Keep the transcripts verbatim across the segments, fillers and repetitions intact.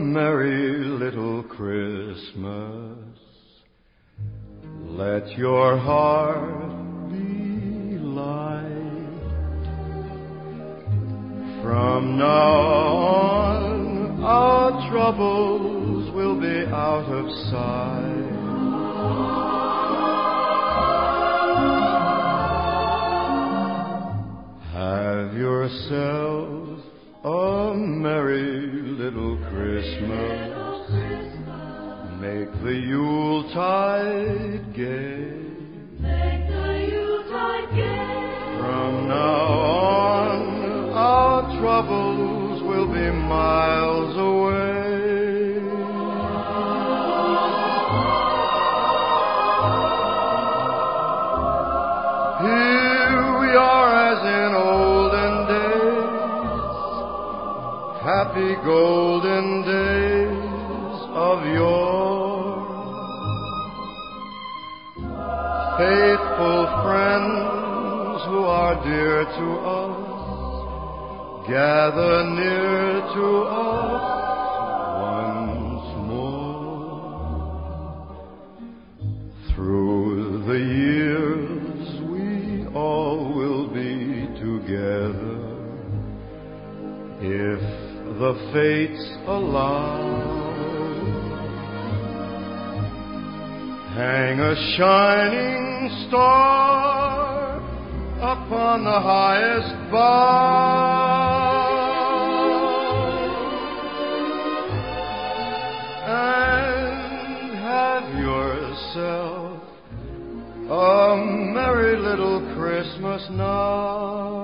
merry little Christmas. Let your heart be light. From now on, our troubles will be out of sight. Have yourself a merry little Christmas. Make the Yuletide gay. Make the Yuletide gay. From now on, our troubles will be miles away. Here we are as in olden days, happy golden days of yore. Faithful friends who are dear to us, gather near to us once more. Through the years we all will be together, if the fates allow. Hang a shining star upon the highest bough, and have yourself a merry little Christmas now.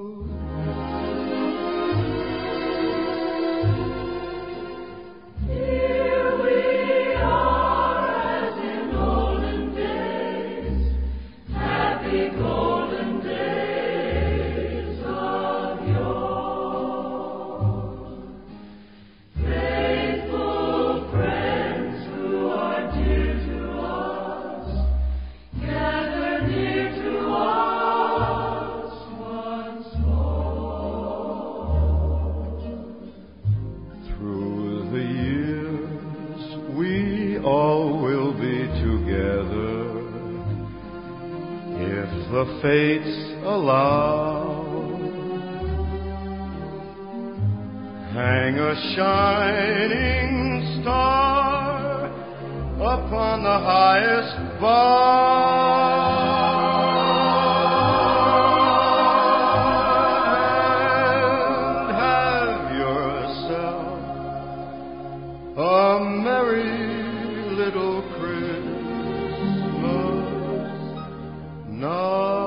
All will be together if the fates allow. Hang a shining star upon the highest bough, and have yourself a merry little Christmas now.